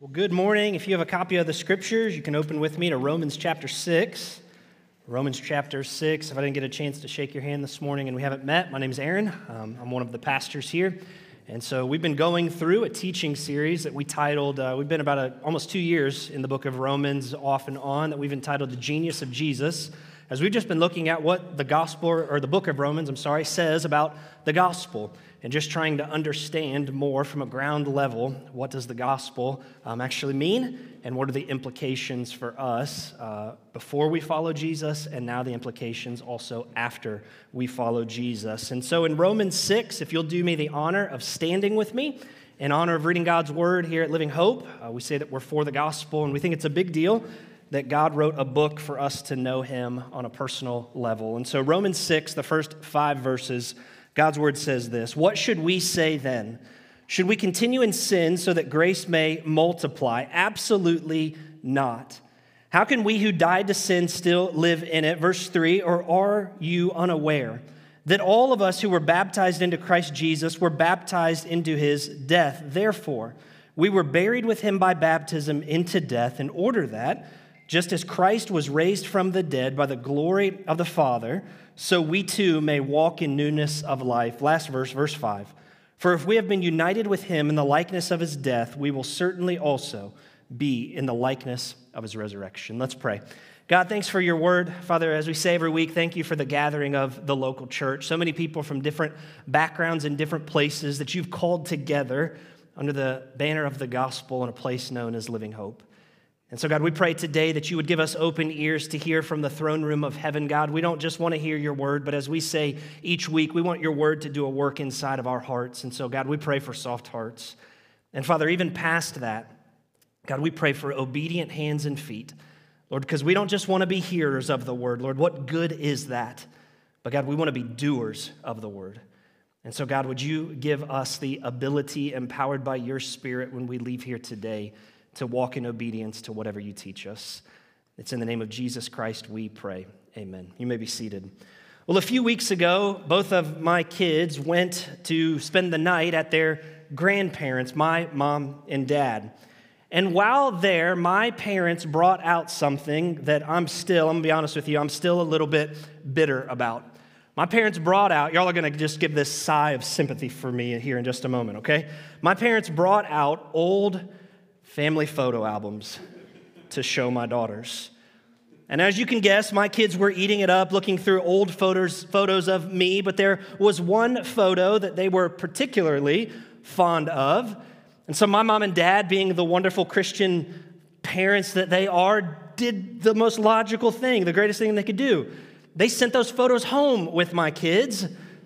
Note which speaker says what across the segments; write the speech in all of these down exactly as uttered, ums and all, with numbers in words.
Speaker 1: Well, good morning. If you have a copy of the scriptures, you can open with me to Romans chapter six. Romans chapter six. If I didn't get a chance to shake your hand this morning and we haven't met, my name is Aaron. Um, I'm one of the pastors here. And so we've been going through a teaching series that we titled, uh, we've been about a, almost two years in the book of Romans off and on, that we've entitled The Genius of Jesus, as we've just been looking at what the gospel, or the book of Romans, I'm sorry, says about the gospel, and just trying to understand more from a ground level, what does the gospel um, actually mean, and what are the implications for us uh, before we follow Jesus, and now the implications also after we follow Jesus. And so in Romans six, if you'll do me the honor of standing with me, in honor of reading God's word here at Living Hope, uh, we say that we're for the gospel, and we think it's a big deal that God wrote a book for us to know him on a personal level. And so Romans six, the first five verses, God's word says this: "What should we say then? Should we continue in sin so that grace may multiply? Absolutely not. How can we who died to sin still live in it?" Verse three, "Or are you unaware that all of us who were baptized into Christ Jesus were baptized into his death? Therefore, we were buried with him by baptism into death, in order that, just as Christ was raised from the dead by the glory of the Father, so we too may walk in newness of life." Last verse, verse five. "For if we have been united with him in the likeness of his death, we will certainly also be in the likeness of his resurrection." Let's pray. God, thanks for your word. Father, as we say every week, thank you for the gathering of the local church. So many people from different backgrounds and different places that you've called together under the banner of the gospel in a place known as Living Hope. And so, God, we pray today that you would give us open ears to hear from the throne room of heaven, God. We don't just want to hear your word, but as we say each week, we want your word to do a work inside of our hearts. And so, God, we pray for soft hearts. And Father, even past that, God, we pray for obedient hands and feet, Lord, because we don't just want to be hearers of the word. Lord, what good is that? But God, we want to be doers of the word. And so, God, would you give us the ability, empowered by your Spirit, when we leave here today, to walk in obedience to whatever you teach us. It's in the name of Jesus Christ we pray. Amen. You may be seated. Well, a few weeks ago, both of my kids went to spend the night at their grandparents, my mom and dad. And while there, my parents brought out something that I'm still, I'm going to be honest with you, I'm still a little bit bitter about. My parents brought out, y'all are going to just give this sigh of sympathy for me here in just a moment, okay? My parents brought out old family photo albums to show my daughters. And as you can guess, my kids were eating it up, looking through old photos, photos of me, but there was one photo that they were particularly fond of. And so my mom and dad, being the wonderful Christian parents that they are, did the most logical thing, the greatest thing they could do. They sent those photos home with my kids.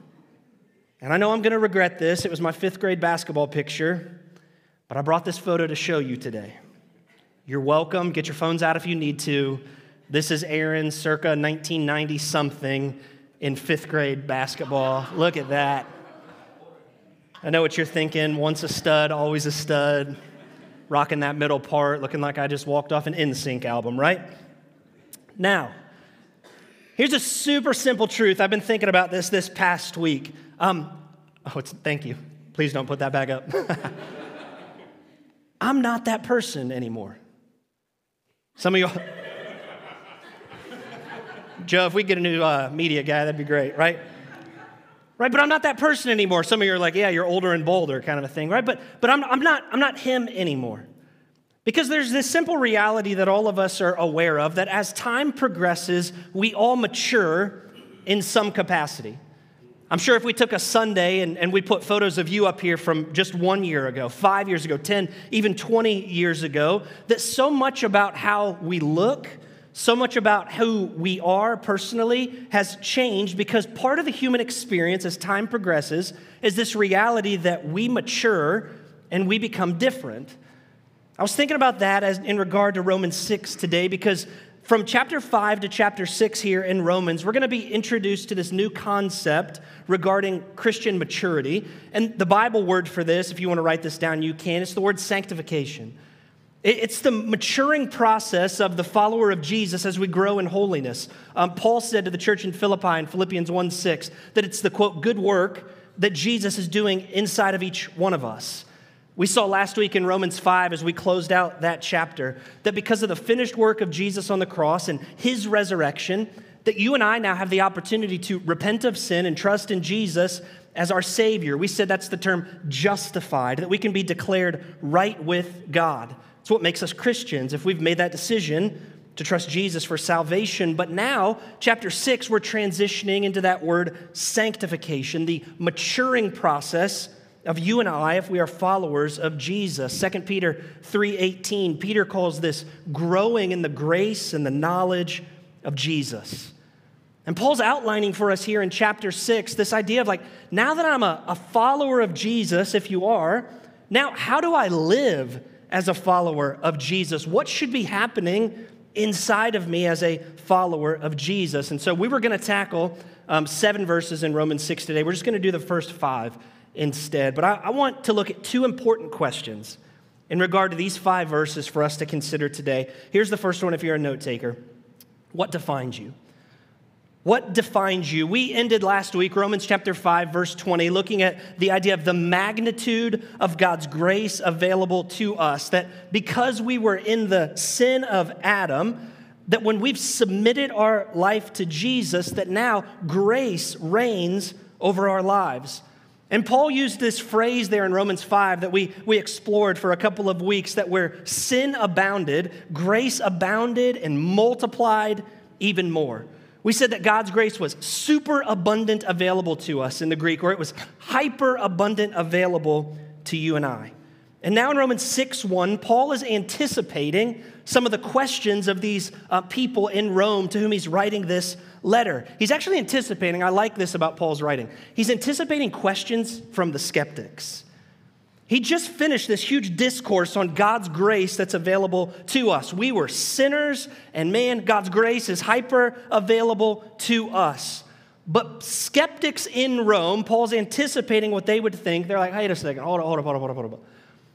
Speaker 1: And I know I'm going to regret this. It was my fifth grade basketball picture. But I brought this photo to show you today. You're welcome. Get your phones out if you need to. This is Aaron circa nineteen ninety something in fifth grade basketball. Look at that. I know what you're thinking. Once a stud, always a stud. Rocking that middle part, looking like I just walked off an N Sync album, right? Now, here's a super simple truth. I've been thinking about this this past week. Um, oh, it's, thank you. Please don't put that back up. I'm not that person anymore. Some of y'all, Joe, if we get a new uh, media guy, that'd be great, right? Right, but I'm not that person anymore. Some of you are like, yeah, you're older and bolder kind of a thing, right? But but I'm I'm not I'm not him anymore. Because there's this simple reality that all of us are aware of, that as time progresses, we all mature in some capacity. I'm sure if we took a Sunday and, and we put photos of you up here from just one year ago, five years ago, ten, even twenty years ago, that so much about how we look, so much about who we are personally has changed, because part of the human experience as time progresses is this reality that we mature and we become different. I was thinking about that as in regard to Romans six today, because from chapter five to chapter six here in Romans, we're going to be introduced to this new concept regarding Christian maturity. And the Bible word for this, if you want to write this down, you can. It's the word sanctification. It's the maturing process of the follower of Jesus as we grow in holiness. Um, Paul said to the church in Philippi in Philippians one six that it's the, quote, good work that Jesus is doing inside of each one of us. We saw last week in Romans five, as we closed out that chapter, that because of the finished work of Jesus on the cross and his resurrection, that you and I now have the opportunity to repent of sin and trust in Jesus as our Savior. We said that's the term justified, that we can be declared right with God. It's what makes us Christians if we've made that decision to trust Jesus for salvation. But now, chapter six, we're transitioning into that word sanctification, the maturing process of you and I if we are followers of Jesus. Second Peter three eighteen, Peter calls this growing in the grace and the knowledge of Jesus. And Paul's outlining for us here in chapter six this idea of like, now that I'm a, a follower of Jesus, if you are, now how do I live as a follower of Jesus? What should be happening inside of me as a follower of Jesus? And so we were going to tackle um, seven verses in Romans six today. We're just going to do the first five instead. But I, I want to look at two important questions in regard to these five verses for us to consider today. Here's the first one if you're a note taker. What defines you? What defines you? We ended last week, Romans chapter five, verse twenty, looking at the idea of the magnitude of God's grace available to us, that because we were in the sin of Adam, that when we've submitted our life to Jesus, that now grace reigns over our lives. And Paul used this phrase there in Romans five that we, we explored for a couple of weeks, that where sin abounded, grace abounded and multiplied even more. We said that God's grace was super abundant available to us in the Greek, or it was hyper abundant available to you and I. And now in Romans six one, Paul is anticipating some of the questions of these uh, people in Rome to whom he's writing this letter. He's actually anticipating, I like this about Paul's writing, he's anticipating questions from the skeptics. He just finished this huge discourse on God's grace that's available to us. We were sinners, and man, God's grace is hyper available to us. But skeptics in Rome, Paul's anticipating what they would think. They're like, hey, wait a second, hold on, hold on, hold on, hold on, hold on.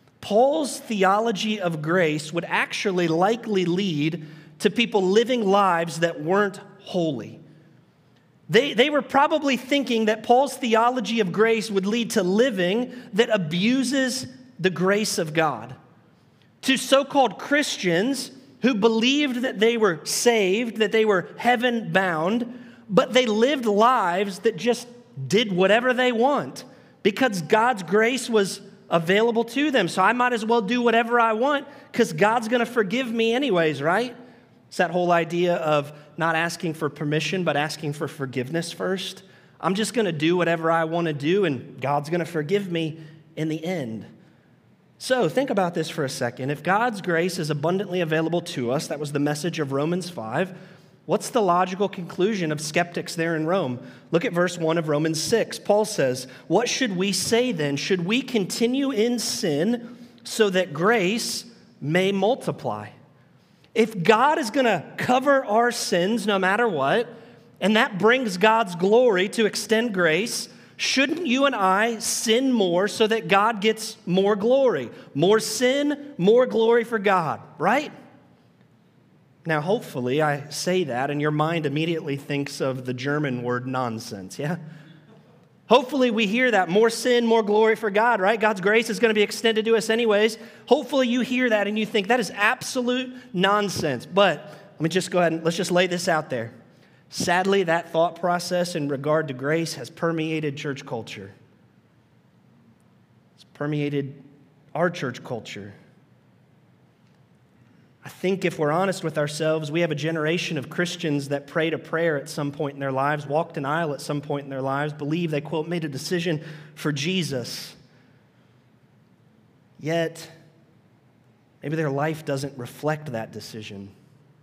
Speaker 1: Paul's theology of grace would actually likely lead to people living lives that weren't holy. They, they were probably thinking that Paul's theology of grace would lead to living that abuses the grace of God. To so-called Christians who believed that they were saved, that they were heaven-bound, but they lived lives that just did whatever they want because God's grace was available to them. So I might as well do whatever I want because God's going to forgive me anyways, right? It's that whole idea of not asking for permission, but asking for forgiveness first. I'm just going to do whatever I want to do, and God's going to forgive me in the end. So think about this for a second. If God's grace is abundantly available to us, that was the message of Romans five, what's the logical conclusion of skeptics there in Rome? Look at verse one of Romans six. Paul says, what should we say then? Should we continue in sin so that grace may multiply? If God is going to cover our sins no matter what, and that brings God's glory to extend grace, shouldn't you and I sin more so that God gets more glory? More sin, more glory for God, right? Now, hopefully, I say that, and your mind immediately thinks of the German word nonsense, yeah? Hopefully we hear that, more sin, more glory for God, right? God's grace is going to be extended to us anyways. Hopefully you hear that and you think that is absolute nonsense. But let me just go ahead and let's just lay this out there. Sadly, that thought process in regard to grace has permeated church culture. It's permeated our church culture. I think if we're honest with ourselves, we have a generation of Christians that prayed a prayer at some point in their lives, walked an aisle at some point in their lives, believe they, quote, made a decision for Jesus. Yet, maybe their life doesn't reflect that decision.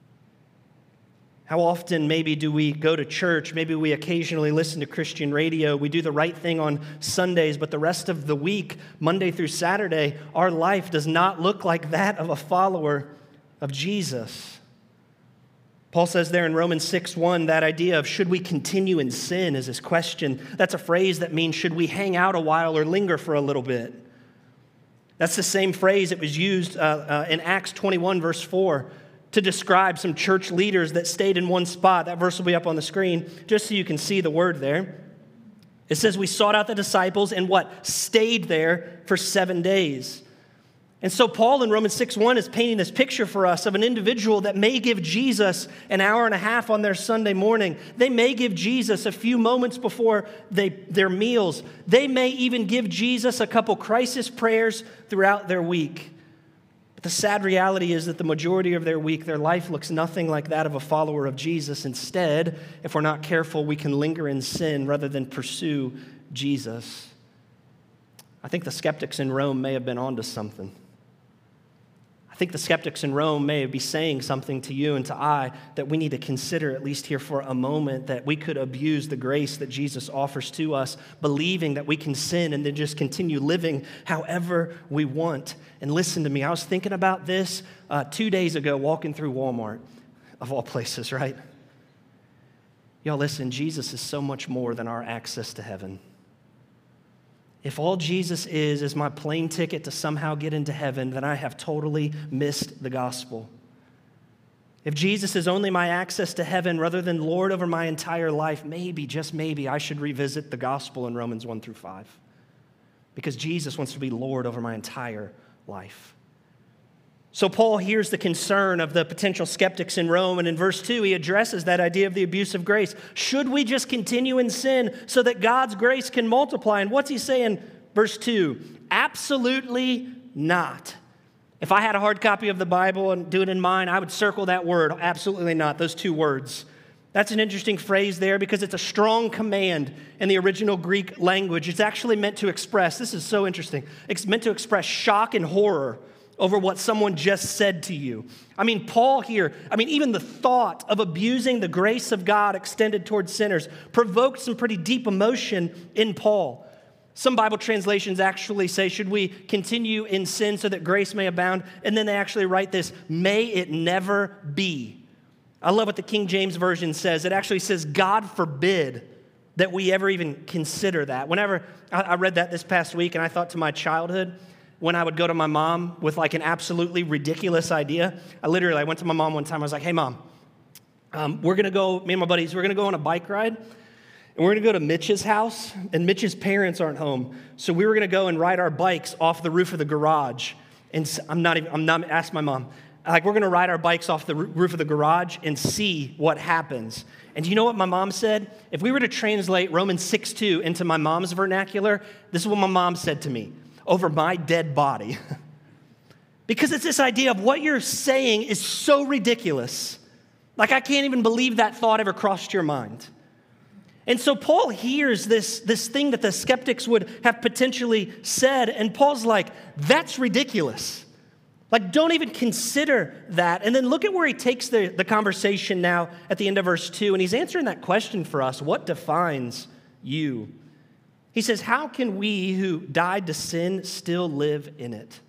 Speaker 1: How often maybe do we go to church, maybe we occasionally listen to Christian radio, we do the right thing on Sundays, but the rest of the week, Monday through Saturday, our life does not look like that of a follower of Jesus. Paul says there in Romans six one, that idea of should we continue in sin is his question. That's a phrase that means should we hang out a while or linger for a little bit? That's the same phrase that was used uh, uh, in Acts twenty-one verse four to describe some church leaders that stayed in one spot. That verse will be up on the screen just so you can see the word there. It says we sought out the disciples and what? Stayed there for seven days. And so Paul in Romans six one is painting this picture for us of an individual that may give Jesus an hour and a half on their Sunday morning. They may give Jesus a few moments before they, their meals. They may even give Jesus a couple crisis prayers throughout their week. But the sad reality is that the majority of their week, their life looks nothing like that of a follower of Jesus. Instead, if we're not careful, we can linger in sin rather than pursue Jesus. I think the skeptics in Rome may have been onto something. I think the skeptics in Rome may be saying something to you and to I that we need to consider, at least here for a moment, that we could abuse the grace that Jesus offers to us, believing that we can sin and then just continue living however we want. And listen to me, I was thinking about this uh, two days ago walking through Walmart, of all places, right? Y'all listen, Jesus is so much more than our access to heaven. If all Jesus is is my plane ticket to somehow get into heaven, then I have totally missed the gospel. If Jesus is only my access to heaven rather than Lord over my entire life, maybe, just maybe, I should revisit the gospel in Romans one through five. Because Jesus wants to be Lord over my entire life. So Paul hears the concern of the potential skeptics in Rome, and in verse two, he addresses that idea of the abuse of grace. Should we just continue in sin so that God's grace can multiply? And what's he saying? Verse two, absolutely not. If I had a hard copy of the Bible and do it in mine, I would circle that word, absolutely not, those two words. That's an interesting phrase there because it's a strong command in the original Greek language. It's actually meant to express, this is so interesting, it's meant to express shock and horror over what someone just said to you. I mean, Paul here, I mean, even the thought of abusing the grace of God extended towards sinners provoked some pretty deep emotion in Paul. Some Bible translations actually say, should we continue in sin so that grace may abound? And then they actually write this, may it never be. I love what the King James Version says. It actually says, God forbid that we ever even consider that. Whenever I read that this past week and I thought to my childhood, when I would go to my mom with like an absolutely ridiculous idea, I literally, I went to my mom one time, I was like, hey mom, um, we're gonna go, me and my buddies, we're gonna go on a bike ride, and we're gonna go to Mitch's house, and Mitch's parents aren't home, so we were gonna go and ride our bikes off the roof of the garage, and I'm not even, I'm not, ask my mom, like we're gonna ride our bikes off the roof of the garage and see what happens. And do you know what my mom said? If we were to translate Romans six two into my mom's vernacular, this is what my mom said to me. Over my dead body. Because it's this idea of what you're saying is so ridiculous. Like I can't even believe that thought ever crossed your mind. And so Paul hears this, this thing that the skeptics would have potentially said, and Paul's like, that's ridiculous. Like don't even consider that. And then look at where he takes the, the conversation now at the end of verse two, and he's answering that question for us, what defines you? He says, how can we who died to sin still live in it?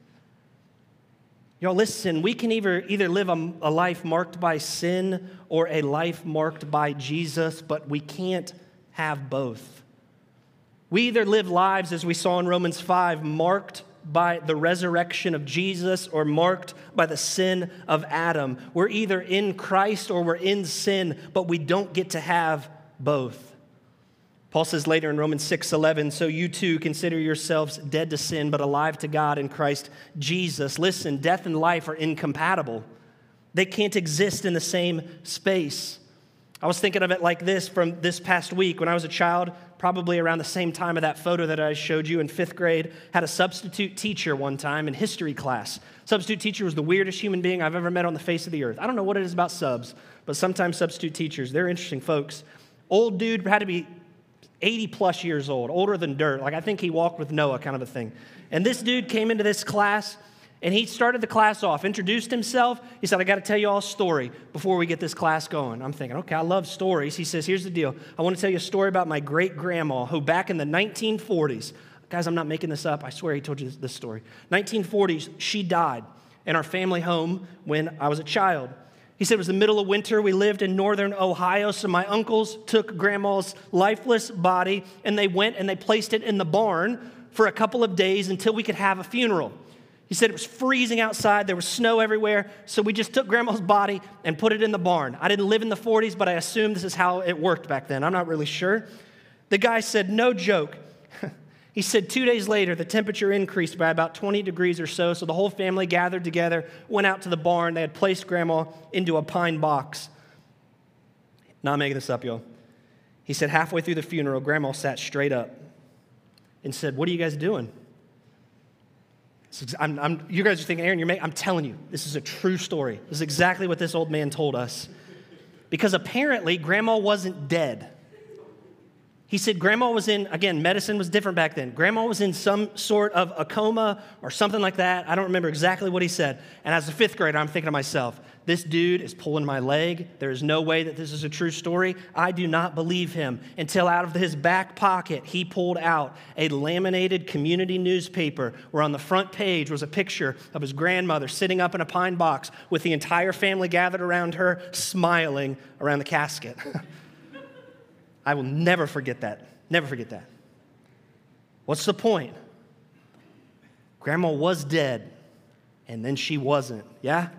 Speaker 1: Y'all listen, we can either, either live a, a life marked by sin or a life marked by Jesus, but we can't have both. We either live lives, as we saw in Romans five, marked by the resurrection of Jesus or marked by the sin of Adam. We're either in Christ or we're in sin, but we don't get to have both. Paul says later in Romans six eleven, so you too consider yourselves dead to sin, but alive to God in Christ Jesus. Listen, death and life are incompatible. They can't exist in the same space. I was thinking of it like this from this past week. When I was a child, probably around the same time of that photo that I showed you in fifth grade, had a substitute teacher one time in history class. Substitute teacher was the weirdest human being I've ever met on the face of the earth. I don't know what it is about subs, but sometimes substitute teachers, they're interesting folks. Old dude had to be eighty plus years old, older than dirt. Like I think he walked with Noah kind of a thing. And this dude came into this class and he started the class off, introduced himself. He said, I got to tell you all a story before we get this class going. I'm thinking, okay, I love stories. He says, here's the deal. I want to tell you a story about my great grandma who back in the nineteen forties, guys, I'm not making this up. I swear he told you this story. nineteen forties, she died in our family home when I was a child. He said it was the middle of winter. We lived in northern Ohio, so my uncles took grandma's lifeless body and they went and they placed it in the barn for a couple of days until we could have a funeral. He said it was freezing outside. There was snow everywhere, so we just took grandma's body and put it in the barn. I didn't live in the forties, but I assume this is how it worked back then. I'm not really sure. The guy said, no joke. He said two days later, the temperature increased by about twenty degrees or so, so the whole family gathered together, went out to the barn. They had placed Grandma into a pine box. Not making this up, y'all. He said halfway through the funeral, Grandma sat straight up and said, "What are you guys doing?" I'm, I'm, you guys are thinking, Aaron, you're making, I'm telling you, this is a true story. This is exactly what this old man told us. Because apparently, Grandma wasn't dead. He said Grandma was in, again, medicine was different back then. Grandma was in some sort of a coma or something like that. I don't remember exactly what he said. And as a fifth grader, I'm thinking to myself, this dude is pulling my leg. There is no way that this is a true story. I do not believe him until out of his back pocket, he pulled out a laminated community newspaper where on the front page was a picture of his grandmother sitting up in a pine box with the entire family gathered around her, smiling around the casket. I will never forget that. Never forget that. What's the point? Grandma was dead, and then she wasn't, yeah?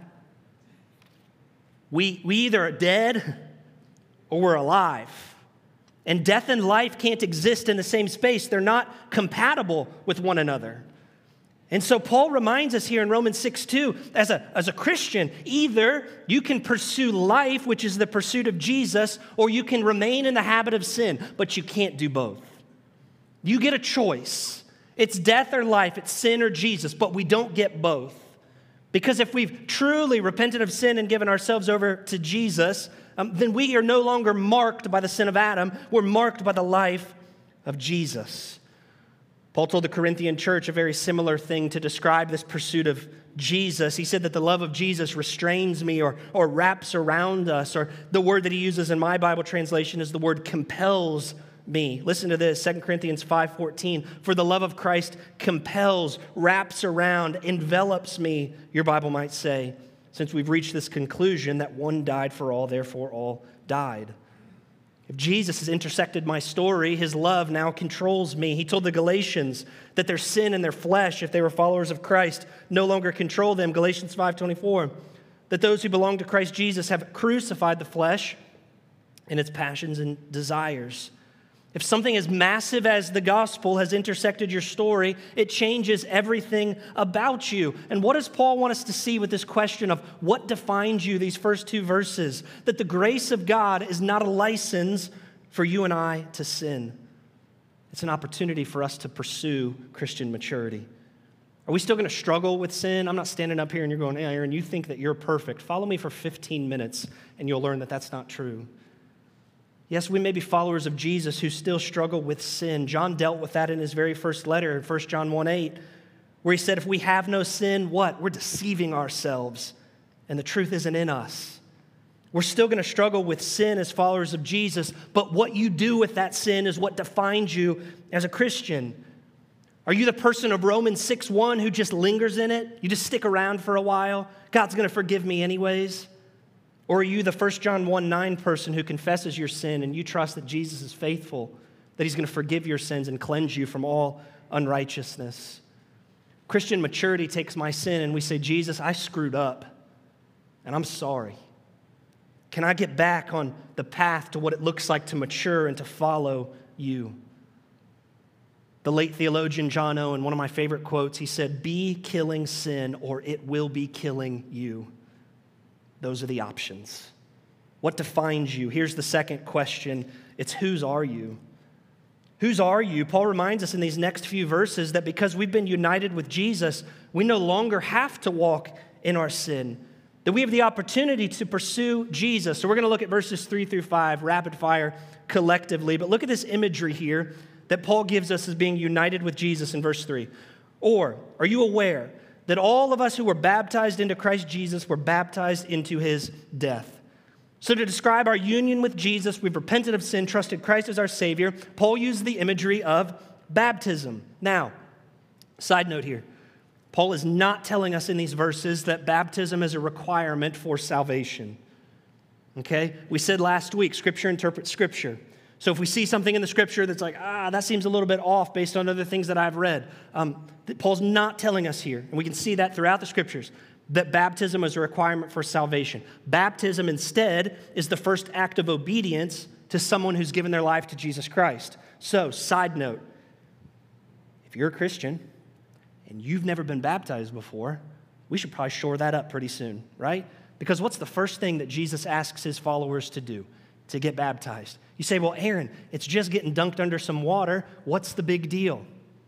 Speaker 1: We, we either are dead or we're alive. And death and life can't exist in the same space. They're not compatible with one another. And so Paul reminds us here in Romans six two, as a, as a Christian, either you can pursue life, which is the pursuit of Jesus, or you can remain in the habit of sin, but you can't do both. You get a choice. It's death or life, it's sin or Jesus, but we don't get both. Because if we've truly repented of sin and given ourselves over to Jesus, um, then we are no longer marked by the sin of Adam. We're marked by the life of Jesus. Paul told the Corinthian church a very similar thing to describe this pursuit of Jesus. He said that the love of Jesus restrains me or, or wraps around us, or the word that he uses in my Bible translation is the word compels me. Listen to this, Second Corinthians five fourteen. For the love of Christ compels, wraps around, envelops me, your Bible might say, since we've reached this conclusion that one died for all, therefore all died. If Jesus has intersected my story, his love now controls me. He told the Galatians that their sin and their flesh, if they were followers of Christ, no longer control them. Galatians five twenty-four, that those who belong to Christ Jesus have crucified the flesh and its passions and desires. If something as massive as the gospel has intersected your story, it changes everything about you. And what does Paul want us to see with this question of what defines you, these first two verses? That the grace of God is not a license for you and I to sin. It's an opportunity for us to pursue Christian maturity. Are we still going to struggle with sin? I'm not standing up here and you're going, hey, Aaron, you think that you're perfect. Follow me for fifteen minutes and you'll learn that that's not true. Yes, we may be followers of Jesus who still struggle with sin. John dealt with that in his very first letter, in First John one eight, where he said, if we have no sin, what? We're deceiving ourselves, and the truth isn't in us. We're still going to struggle with sin as followers of Jesus, but what you do with that sin is what defines you as a Christian. Are you the person of Romans six one who just lingers in it? You just stick around for a while? God's going to forgive me anyways? Or are you the First John one nine person who confesses your sin and you trust that Jesus is faithful, that he's going to forgive your sins and cleanse you from all unrighteousness? Christian maturity takes my sin and we say, Jesus, I screwed up and I'm sorry. Can I get back on the path to what it looks like to mature and to follow you? The late theologian John Owen, one of my favorite quotes, he said, be killing sin or it will be killing you. Those are the options. What defines you? Here's the second question. It's whose are you? Whose are you? Paul reminds us in these next few verses that because we've been united with Jesus, we no longer have to walk in our sin, that we have the opportunity to pursue Jesus. So we're going to look at verses three through five, rapid fire collectively. But look at this imagery here that Paul gives us as being united with Jesus in verse three. Or, are you aware that all of us who were baptized into Christ Jesus were baptized into his death? So to describe our union with Jesus, we've repented of sin, trusted Christ as our Savior. Paul used the imagery of baptism. Now, side note here, Paul is not telling us in these verses that baptism is a requirement for salvation. Okay? We said last week, Scripture interprets Scripture. So if we see something in the Scripture that's like, ah, that seems a little bit off based on other things that I've read, um, that Paul's not telling us here, and we can see that throughout the Scriptures, that baptism is a requirement for salvation. Baptism instead is the first act of obedience to someone who's given their life to Jesus Christ. So, side note, if you're a Christian and you've never been baptized before, we should probably shore that up pretty soon, right? Because what's the first thing that Jesus asks his followers to do? To get baptized. You say, well, Aaron, it's just getting dunked under some water. What's the big deal?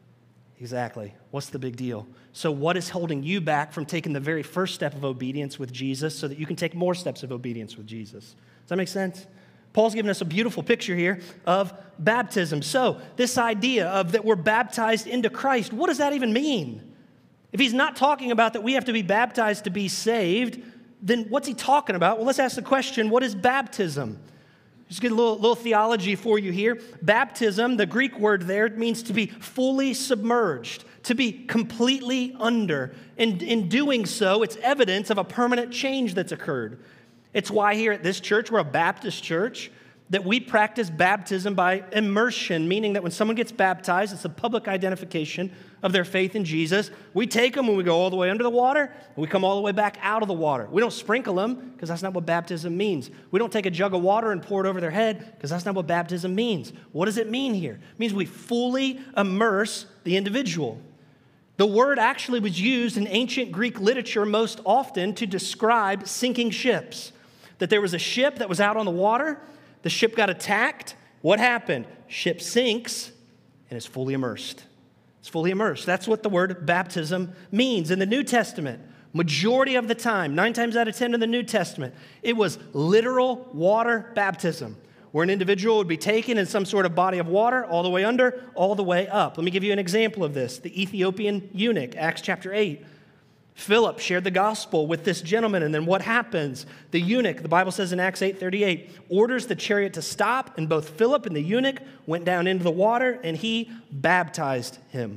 Speaker 1: Exactly. What's the big deal? So what is holding you back from taking the very first step of obedience with Jesus so that you can take more steps of obedience with Jesus? Does that make sense? Paul's giving us a beautiful picture here of baptism. So this idea of that we're baptized into Christ, what does that even mean? If he's not talking about that we have to be baptized to be saved, then what's he talking about? Well, let's ask the question, what is baptism? Just get a little, little theology for you here. Baptism, the Greek word there, means to be fully submerged, to be completely under. And in doing so, it's evidence of a permanent change that's occurred. It's why here at this church, we're a Baptist church, that we practice baptism by immersion, meaning that when someone gets baptized, it's a public identification of their faith in Jesus. We take them and we go all the way under the water, and we come all the way back out of the water. We don't sprinkle them, because that's not what baptism means. We don't take a jug of water and pour it over their head, because that's not what baptism means. What does it mean here? It means we fully immerse the individual. The word actually was used in ancient Greek literature most often to describe sinking ships. That there was a ship that was out on the water, the ship got attacked. What happened? Ship sinks and is fully immersed. It's fully immersed. That's what the word baptism means. In the New Testament, majority of the time, nine times out of ten in the New Testament, it was literal water baptism, where an individual would be taken in some sort of body of water, all the way under, all the way up. Let me give you an example of this. The Ethiopian eunuch, Acts chapter eight. Philip shared the gospel with this gentleman, and then what happens? The eunuch, the Bible says in Acts eight thirty-eight, orders the chariot to stop, and both Philip and the eunuch went down into the water, and he baptized him.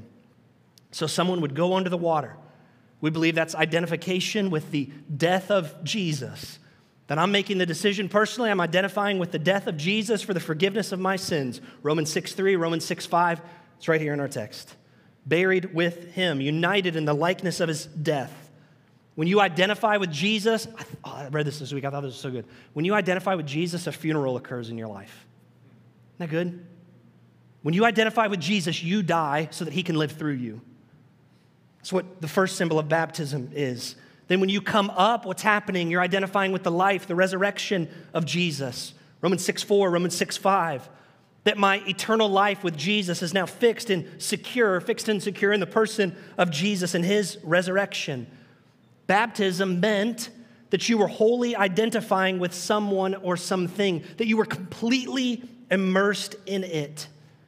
Speaker 1: So someone would go under the water. We believe that's identification with the death of Jesus. That I'm making the decision personally, I'm identifying with the death of Jesus for the forgiveness of my sins. Romans six three, Romans six five, it's right here in our text. Buried with him, united in the likeness of his death. When you identify with Jesus, I, th- oh, I read this this week, I thought this was so good. When you identify with Jesus, a funeral occurs in your life. Isn't that good? When you identify with Jesus, you die so that he can live through you. That's what the first symbol of baptism is. Then when you come up, what's happening? You're identifying with the life, the resurrection of Jesus. Romans six four, Romans six five. That my eternal life with Jesus is now fixed and secure, fixed and secure in the person of Jesus and his resurrection. Baptism meant that you were wholly identifying with someone or something, that you were completely immersed in it.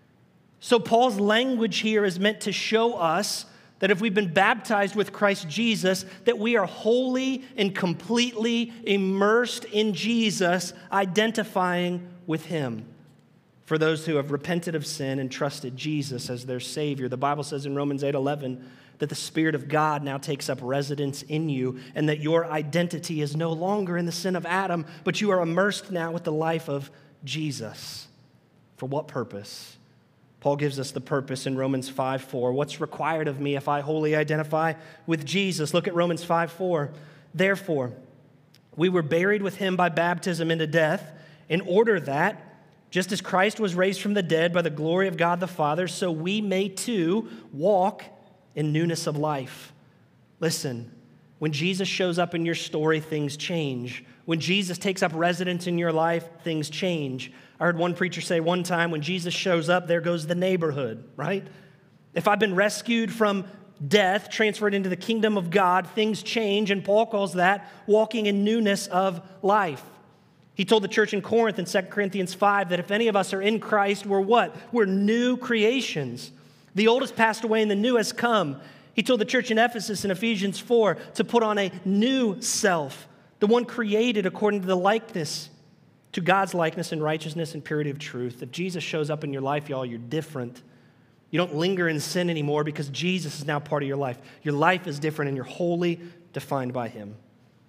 Speaker 1: So Paul's language here is meant to show us that if we've been baptized with Christ Jesus, that we are wholly and completely immersed in Jesus, identifying with him. For those who have repented of sin and trusted Jesus as their Savior. The Bible says in Romans eight eleven that the Spirit of God now takes up residence in you and that your identity is no longer in the sin of Adam, but you are immersed now with the life of Jesus. For what purpose? Paul gives us the purpose in Romans five four. What's required of me if I wholly identify with Jesus? Look at Romans five four. Therefore, we were buried with him by baptism into death, in order that, just as Christ was raised from the dead by the glory of God the Father, so we may too walk in newness of life. Listen, when Jesus shows up in your story, things change. When Jesus takes up residence in your life, things change. I heard one preacher say one time, when Jesus shows up, there goes the neighborhood, right? If I've been rescued from death, transferred into the kingdom of God, things change, and Paul calls that walking in newness of life. He told the church in Corinth in Second Corinthians five that if any of us are in Christ, we're what? We're new creations. The old has passed away and the new has come. He told the church in Ephesus in Ephesians four to put on a new self, the one created according to the likeness, to God's likeness and righteousness and purity of truth. If Jesus shows up in your life, y'all, you're different. You don't linger in sin anymore because Jesus is now part of your life. Your life is different and you're wholly defined by him.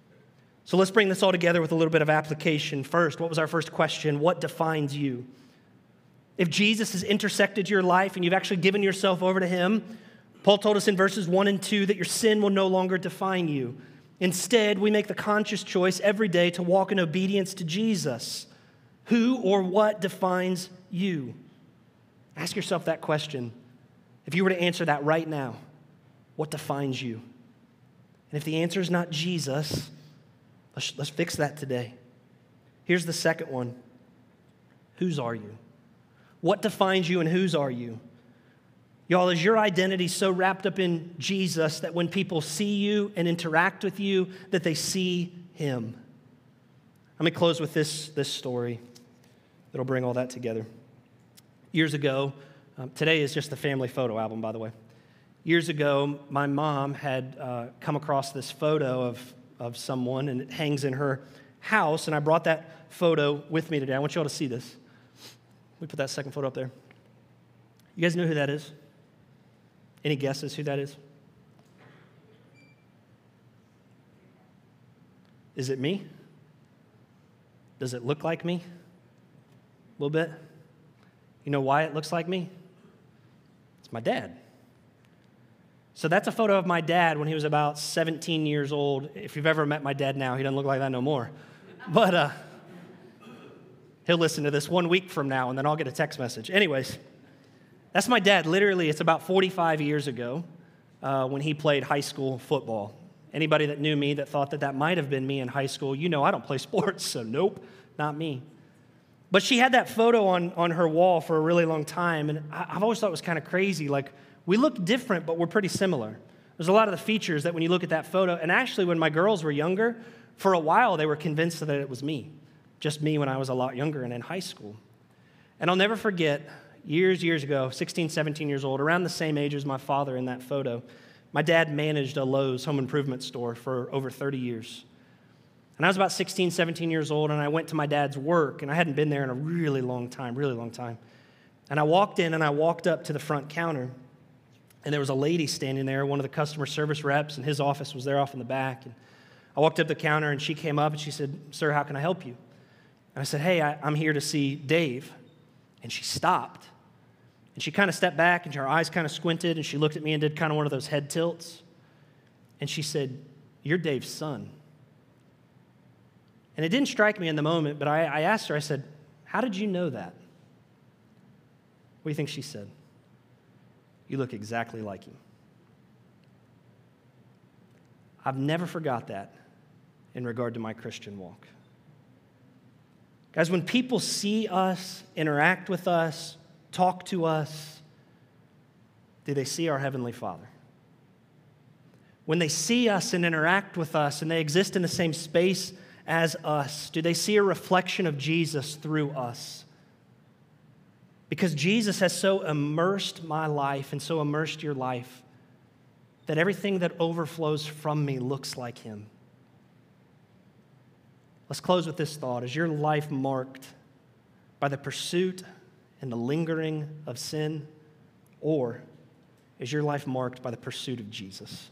Speaker 1: So let's bring this all together with a little bit of application. First, what was our first question? What defines you? If Jesus has intersected your life and you've actually given yourself over to him, Paul told us in verses one and two that your sin will no longer define you. Instead, we make the conscious choice every day to walk in obedience to Jesus. Who or what defines you? Ask yourself that question. If you were to answer that right now, what defines you? And if the answer is not Jesus, let's, let's fix that today. Here's the second one. Whose are you? What defines you and whose are you? Y'all, is your identity so wrapped up in Jesus that when people see you and interact with you, that they see him? Let me close with this, this story that'll bring all that together. Years ago, um, today is just the family photo album, by the way. Years ago, my mom had uh, come across this photo of, of someone, and it hangs in her house, and I brought that photo with me today. I want you all to see this. We put that second photo up there. You guys know who that is? Any guesses who that is? Is it me? Does it look like me? A little bit. You know why it looks like me? It's my dad. So that's a photo of my dad when he was about seventeen years old. If you've ever met my dad now, he doesn't look like that no more. But uh, he'll listen to this one week from now, and then I'll get a text message. Anyways, that's my dad. Literally, it's about forty-five years ago uh, when he played high school football. Anybody that knew me that thought that that might have been me in high school, you know I don't play sports, so nope, not me. But she had that photo on, on her wall for a really long time, and I, I've always thought it was kind of crazy. Like, we look different, but we're pretty similar. There's a lot of the features that when you look at that photo, and actually when my girls were younger, for a while they were convinced that it was me, just me when I was a lot younger and in high school. And I'll never forget, years, years ago, sixteen, seventeen years old, around the same age as my father in that photo, my dad managed a Lowe's home improvement store for over thirty years. And I was about sixteen, seventeen years old, and I went to my dad's work, and I hadn't been there in a really long time, really long time. And I walked in, and I walked up to the front counter, and there was a lady standing there, one of the customer service reps, and his office was there off in the back. And I walked up to the counter, and she came up, and she said, "Sir, how can I help you?" And I said, "Hey, I, I'm here to see Dave." And she stopped. And she kind of stepped back, and her eyes kind of squinted, and she looked at me and did kind of one of those head tilts. And she said, "You're Dave's son." And it didn't strike me in the moment, but I, I asked her, I said, "How did you know that?" What do you think she said? "You look exactly like him." I've never forgot that in regard to my Christian walk. Guys, when people see us, interact with us, talk to us, do they see our Heavenly Father? When they see us and interact with us and they exist in the same space as us, do they see a reflection of Jesus through us? Because Jesus has so immersed my life and so immersed your life that everything that overflows from me looks like him. Let's close with this thought. Is your life marked by the pursuit and the lingering of sin, or is your life marked by the pursuit of Jesus?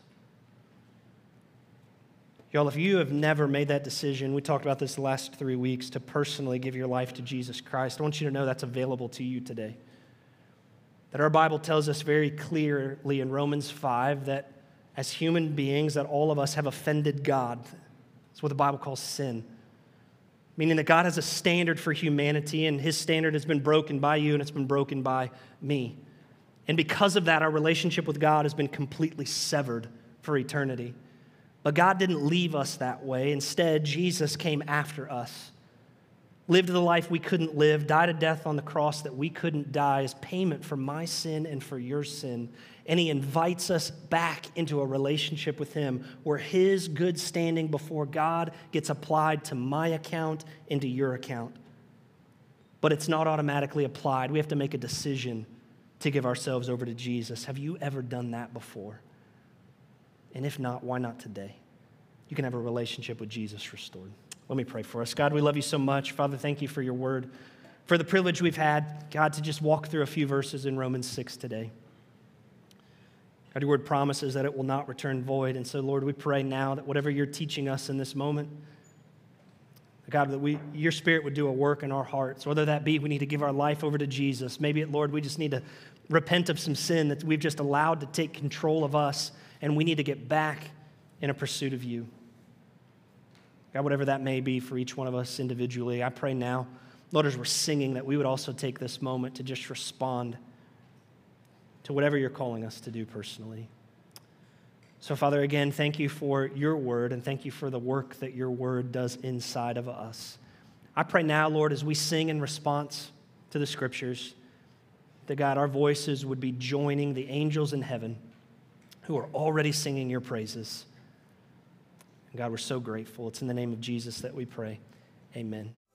Speaker 1: Y'all, if you have never made that decision, we talked about this the last three weeks, to personally give your life to Jesus Christ, I want you to know that's available to you today. That our Bible tells us very clearly in Romans five that as human beings, that all of us have offended God. That's what the Bible calls sin. Meaning that God has a standard for humanity, and his standard has been broken by you, and it's been broken by me. And because of that, our relationship with God has been completely severed for eternity. But God didn't leave us that way. Instead, Jesus came after us, lived the life we couldn't live, died a death on the cross that we couldn't die as payment for my sin and for your sin. And he invites us back into a relationship with him where his good standing before God gets applied to my account and to your account. But it's not automatically applied. We have to make a decision to give ourselves over to Jesus. Have you ever done that before? And if not, why not today? You can have a relationship with Jesus restored. Let me pray for us. God, we love you so much. Father, thank you for your word, for the privilege we've had, God, to just walk through a few verses in Romans six today. God, your word promises that it will not return void. And so, Lord, we pray now that whatever you're teaching us in this moment, God, that we, your Spirit would do a work in our hearts, whether that be we need to give our life over to Jesus. Maybe, Lord, we just need to repent of some sin that we've just allowed to take control of us, and we need to get back in a pursuit of you. God, whatever that may be for each one of us individually, I pray now, Lord, as we're singing, that we would also take this moment to just respond to whatever you're calling us to do personally. So, Father, again, thank you for your word, and thank you for the work that your word does inside of us. I pray now, Lord, as we sing in response to the scriptures, that, God, our voices would be joining the angels in heaven who are already singing your praises. And God, we're so grateful. It's in the name of Jesus that we pray. Amen.